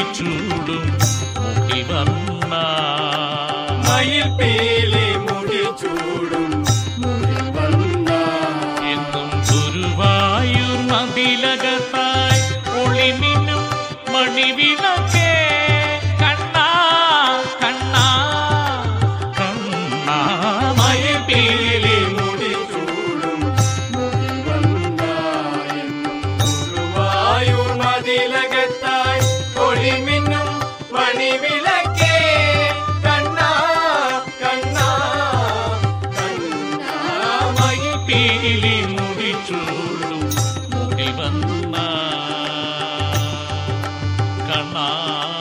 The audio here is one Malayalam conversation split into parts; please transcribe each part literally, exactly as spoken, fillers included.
മുടിച്ചൂടും മുകിൽ വന്ന മയിൽപീലി മുടിച്ചൂടും മുകിൽ വന്ന എന്നും ഗുരുവായൂർ മതിലകത്തായി ഒളിമിന്നും മണിവിളക്കേ കണ്ണാ കണ്ണാ കണ്ണാ മയിൽപീലി മുടിച്ചൂടും മുകിൽ വന്ന ഗുരുവായൂർ മതിലകത്തായി ഒളിമിന്നും മണിവിളക്കേ കണ്ണാ കണ്ണാ കണ്ണാ മയിൽപീലി മുടിച്ചൂടും മുകിൽ വന്ന കണ്ണാ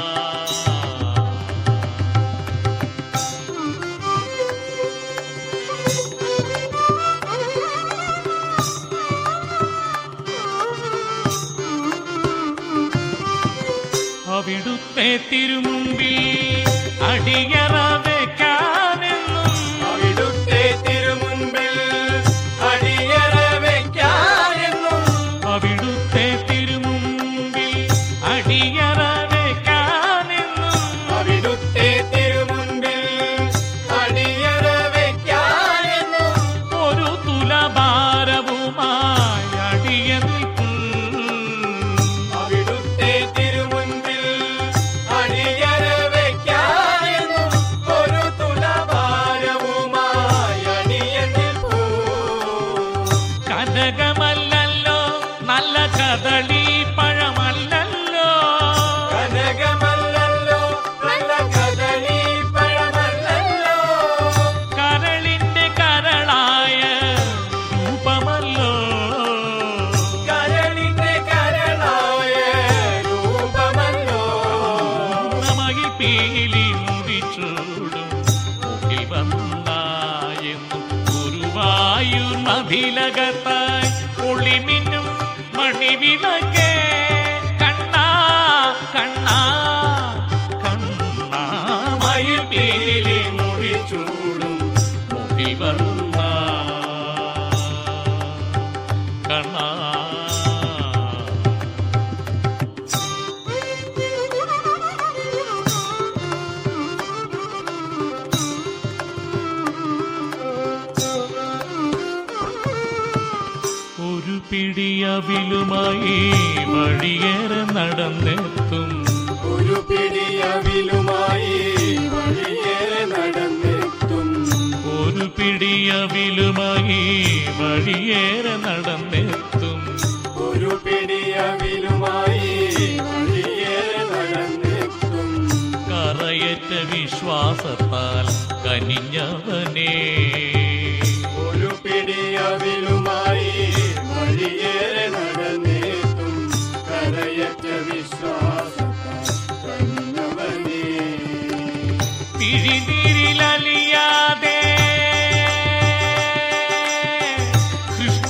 അവിടുത്തെ തിരുമുമ്പിൽ അടിയറ വെക്കാനെന്നും അവിടുത്തെ തിരുമുൻപിൽ അടിയറ വെക്കാനെന്നും അവിടുത്തെ തിരുമുമ്പിൽ അടിയറ വെക്കാനെന്നും അവിടുത്തെ തിരുമുൻപിൽ അടിയറ വെക്കാനെന്നും ഒരു തുലഭാരവുമായി അടിയ നിൽക്കും അവിടുത്തെ തിരുമുൻപിൽ അടിയറ വെക്കാനെന്നും ഒരു തുലഭാരവുമായി അടിയ നിൽപ്പൂ കനകമല്ലല്ലോ നല്ല കദളി പഴമല്ലല്ലോ കനകമല്ലല്ലോ നല്ല കദളി പഴമല്ലല്ലോ കരളിന്റെ കരളായ രൂപമല്ലോ കരളിന്റെ കരളായ രൂപമല്ലോ നമകിൽ പീലി മുടിച്ചൂടും മുകിൽ വന്നായെന്നും ഗുരുവായൂർ മതിലകത്തായി ഒളിമിന്നും മണിവിളക്കേ കണ്ണാ കണ്ണാ കണ്ണാ മയിൽപീലി മുടിച്ചൂടും മുകിൽ വന്ന കണ്ണാ ഒരു പിടിയവിലുമായി വഴിയേറെ നടന്നെത്തും ഒരു പിടിയവിലുമായി വഴിയേറെ നടന്നെത്തും ഒരു പിടിയവിലുമായി വഴിയേറെ നടന്നെത്തും ഒരു പിടിയവിലുമായി വഴിയേറെ നടന്നെത്തും കറയറ്റ വിശ്വാസത്താൽ കനിഞ്ഞവനേ ഒരു പിടിയവിലുമായി വഴിയേറെ നടന്നെത്തും കരയറ്റ വിശ്വാസത്താൽ കനിഞ്ഞവനേ പിഴിനീരിലലിയാതെ കൃഷ്ണ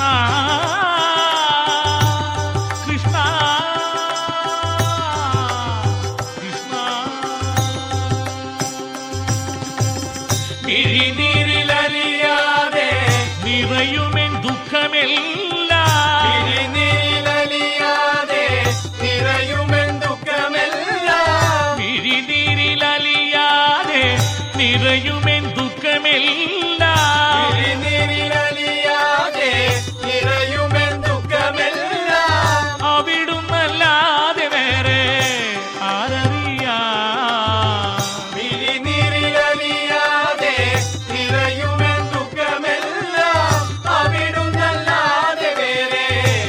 കൃഷ്ണ കൃഷ്ണ പിഴിനീരിലലിയാതെ നിറയുമെൻ ദുഃഖമെല്ലാം തിരിനീലലിയാതെ നിറയുമെൻ ദുഃഖമെല്ലാം പിഴിനീരിലലിയാതെ നിറയുമെൻ ദുഃഖമെല്ലാം തിരിനീലലിയാതെ നിറയുമെൻ ദുഃഖമെല്ലാം അവിടുന്നല്ലാതെ വേറെ ആരറിയാം തിരിനീലലിയാതെ നിറയുമെൻ ദുഃഖമെല്ലാം അവിടുന്നല്ലാതെ വേറെ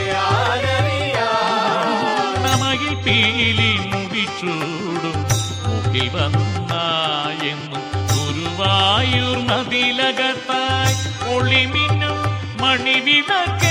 ആരറിയാം നമകിൽ പീലി മുടിച്ചൂടും മുകിൽ വന്നായെന്നും ഗുരുവായൂർ മതിലകത്തായി ഒളിമിന്നും മണിവിളക്കേ